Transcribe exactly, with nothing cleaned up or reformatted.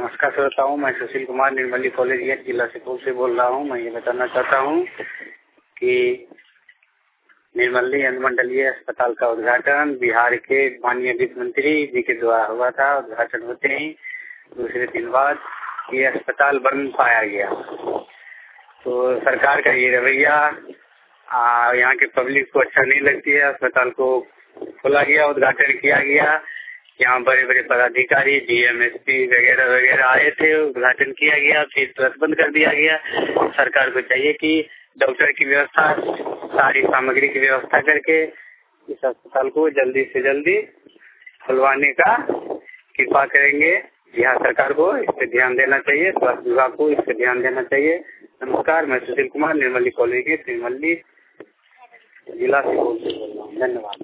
नमस्कार श्रोताओं, मैं सुशील कुमार निर्मली कॉलेज जिला सुपौल से बोल रहा हूं। मैं ये बताना चाहता हूं कि निर्मली अनुमंडलीय अस्पताल का उद्घाटन बिहार के माननीय वित्त मंत्री जी के द्वारा हुआ था। उद्घाटन होते ही दूसरे दिन बाद ये अस्पताल बंद पाया गया। तो सरकार का ये रवैया यहाँ के पब्लिक को अच्छा नहीं लगती है। अस्पताल को खोला गया, उद्घाटन किया गया, यहाँ बड़े बड़े पदाधिकारी डीएम एसपी वगैरह वगैरह आए थे, उद्घाटन किया गया, फिर तुरंत बंद कर दिया गया। सरकार को चाहिए कि डॉक्टर की व्यवस्था, सारी सामग्री की व्यवस्था करके इस अस्पताल को जल्दी से जल्दी खुलवाने का कृपा करेंगे। बिहार सरकार को इस पर ध्यान देना चाहिए, स्वास्थ्य विभाग को इस पर ध्यान देना चाहिए। नमस्कार, मैं सुशील कुमार निर्मली कॉलेज के निर्मली जिला से बोल रहा हूँ। धन्यवाद।